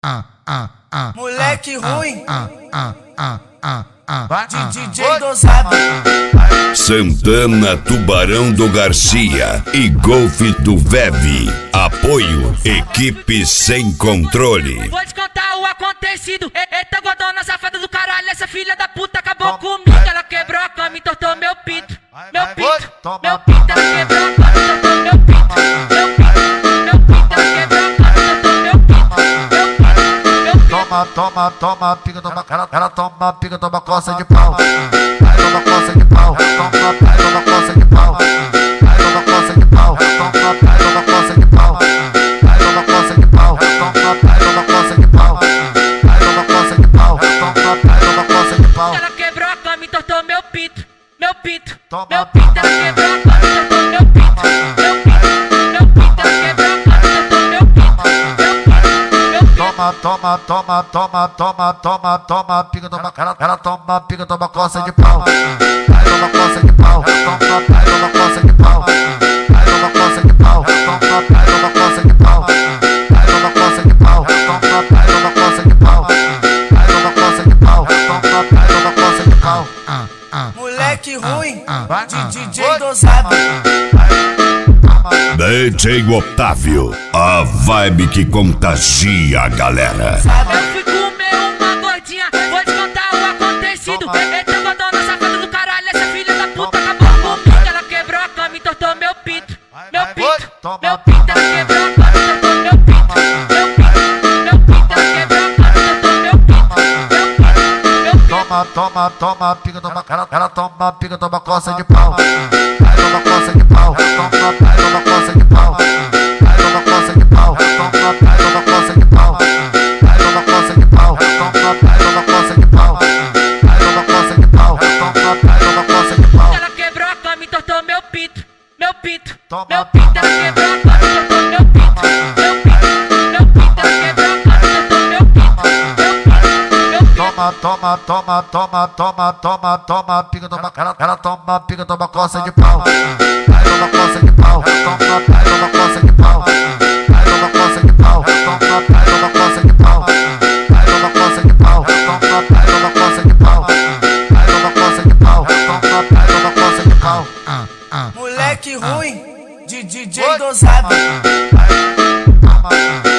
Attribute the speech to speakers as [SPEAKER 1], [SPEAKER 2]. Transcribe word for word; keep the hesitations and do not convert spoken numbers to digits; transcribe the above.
[SPEAKER 1] ah, ah, ah,
[SPEAKER 2] moleque
[SPEAKER 1] ah,
[SPEAKER 2] ruim,
[SPEAKER 1] ah, ah, ah, ah, ah, ah,
[SPEAKER 2] de D J dosado.
[SPEAKER 3] Santana, Tubarão do Garcia e Golfe do Veve. Apoio, equipe sem controle.
[SPEAKER 4] Vou te contar o acontecido. Eita godona safada do caralho, essa filha da puta acabou comigo. Ela quebrou a cama e entortou meu pinto. Meu pinto, meu pinto, ela quebrou a cama e entortou meu pinto. Meu pinto, meu pinto, ela quebrou a cama e entortou meu pinto. Meu pinto, meu pinto.
[SPEAKER 5] Toma, toma, toma, pica, toma, ela, ela toma, pica, toma coça de pau. Vai, toma coça de pau, toma, vai, toma coça de pau. Vai, toma coça de pau, toma, vai, toma coça de pau. Vai, toma coça de pau, toma, vai, toma coça de pau. Vai, toma coça de pau, toma, vai, toma coça de pau.
[SPEAKER 4] Ela quebrou a cama e entortou meu pinto. Meu pinto,
[SPEAKER 5] Toma,
[SPEAKER 4] meu pinto, ela quebrou a cama e entortou meu pinto. Meu pinto, meu pinto, ela quebrou a cama e entortou meu pinto. Meu pinto, meu pinto.
[SPEAKER 5] Toma, toma, toma, toma, toma, toma, toma, pica, toma, ela, ela toma, pica, toma coça de pau. Vai, toma coça de pau, toma, vai, toma coça de pau. Vai, toma coça de pau, toma, vai, toma coça de pau. Vai, toma coça de pau, toma, vai, toma coça de pau. Vai, toma coça de pau, toma, vai, toma coça de pau.
[SPEAKER 1] ah, ah,
[SPEAKER 2] Moleque ruim,
[SPEAKER 1] ah,
[SPEAKER 2] de D J dosado.
[SPEAKER 3] D J Otávio, a vibe que contagia a galera.
[SPEAKER 4] Eu fui comer uma gordinha, vou te contar o acontecido. Eita godona safada do caralho, essa filha da puta acabou comigo. Ela quebrou a cama e entortou meu pinto. Meu pinto, meu pinto, ela quebrou a cama e entortou meu pinto. Meu pinto, meu pinto, ela quebrou a cama e entortou meu pinto. Meu pinto, meu pinto.
[SPEAKER 5] Toma, toma, toma, pica, toma, ela, ela toma, pica, toma coça de pau. Vai, toma coça de pau, toma, vai, toma coça de pau. Vai, toma coça de pau, toma, vai, toma coça de pau. Vai, toma coça de pau, toma, vai, toma coça de pau. Vai, toma coça de pau, toma, vai, toma coça de pau.
[SPEAKER 4] Ela quebrou a cama e entortou meu pinto. Meu pinto,
[SPEAKER 5] Toma.
[SPEAKER 4] meu pinto, ela quebrou a cama e entortou meu pinto. Meu pinto, meu pinto, ela quebrou a cama e entortou meu pinto. Meu pinto, meu pinto.
[SPEAKER 5] Toma, toma, toma, toma, toma, toma, toma, pica, toma, ela, ela toma, pica, toma coça de pau. Vai, toma coça de pau, toma, vai, toma coça de pau. Vai, toma coça de pau, toma, vai, toma coça de pau. Vai, toma coça de pau, toma, vai, toma coça de pau. Vai, toma coça de pau, toma, vai, toma coça de pau.
[SPEAKER 1] ah, ah,
[SPEAKER 2] Moleque ruim, de D J dosado.
[SPEAKER 5] Toma.